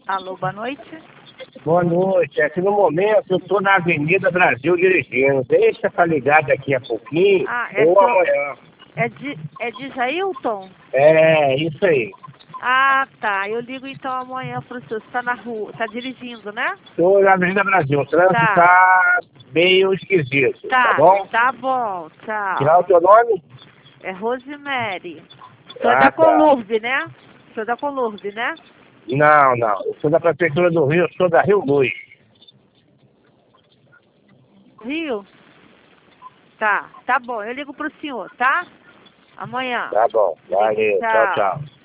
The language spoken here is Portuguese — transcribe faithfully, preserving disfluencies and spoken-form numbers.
Alô, boa noite. Boa noite. Aqui no momento eu estou na Avenida Brasil dirigindo. Deixa pra ligar daqui a pouquinho Ah, é ou seu... amanhã. É de, é de Jailton? É, isso aí. Ah, tá. Eu ligo então amanhã pro senhor. Você tá na rua, tá dirigindo, né? Estou na Avenida Brasil. O trânsito Tá. tá meio esquisito, tá Tá, bom? tá bom. Tirar o Tchau. teu nome? É Rosemary. O senhor é Ah, da tá. Colurbe, né? O senhor é da Colurbe, né? Não, não. Eu sou da Prefeitura do Rio, eu sou da Rio Luz. Rio? Tá, tá bom. Eu ligo pro senhor, tá? Amanhã. Tá bom. Valeu. Tchau, Tchau. tchau.